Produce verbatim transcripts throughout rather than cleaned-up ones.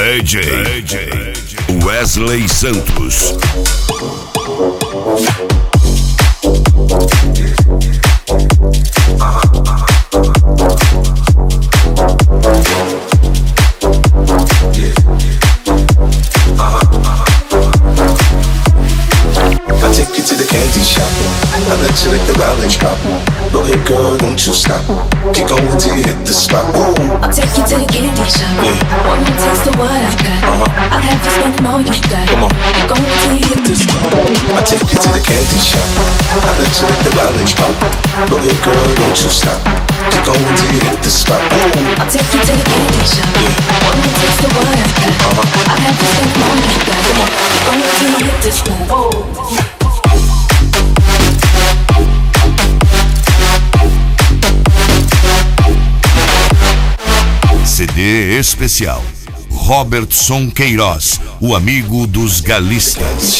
D J, D J Wesley Santos. I take you to the candy shop. I let you lick the knowledge pop. Go ahead, girl, don't you stop. Keep going till you hit the spot. Ooh. I'll take you to the candy shop. Yeah. One more taste of what I got. Uh-huh. I'll have you spending all you got. Come on. Keep going till you hit the spot. I take you to the candy shop. I let you lick the knowledge pop. Go ahead, girl, don't you stop. Keep going till you hit the spot. Ooh. I'll take you to the candy shop. Yeah. One more taste of what I got. Uh-huh. I'll have you spending all you got. Come on. Keep going till you hit the spot. Oh. C D especial Robertson Queiroz, o amigo dos galistas.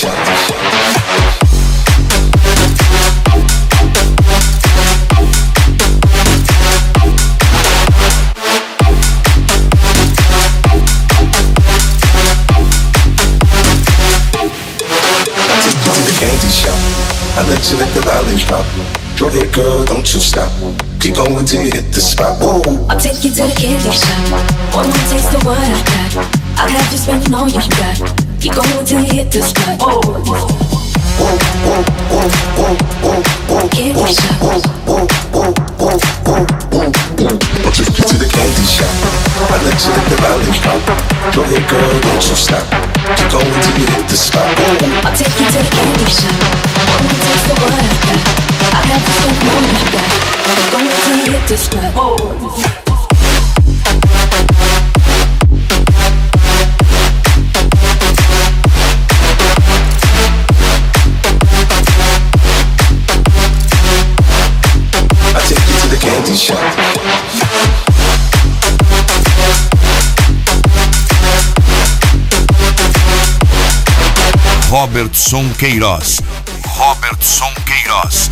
I let you lick the lollipop. Go ahead, girl, don't you stop. Keep going till you hit the spot. Ooh. I'll take you to the candy shop. One more taste of what I got. I'll have you spending all you got. Keep going till you hit the spot. Oh. Candy shop. I'll take you to the candy shop. I let you lick the lollipop. Go ahead, girl, don't you stop. Keep going till you hit the spot. Ooh. I'll take you to the candy shop. One more taste of what I got. I'll have you spending all you got. Keep going till you hit the spot. Oh. Robertson Queiroz. Robertson Queiroz.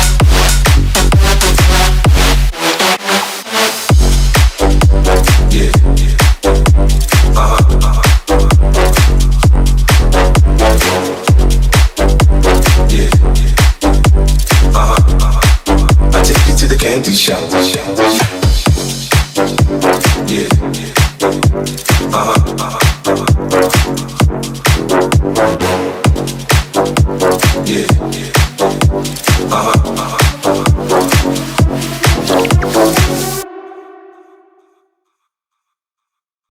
Yeah. Uh-huh. Uh-huh. Yeah. Uh-huh. Uh-huh. I take you to the candy shop.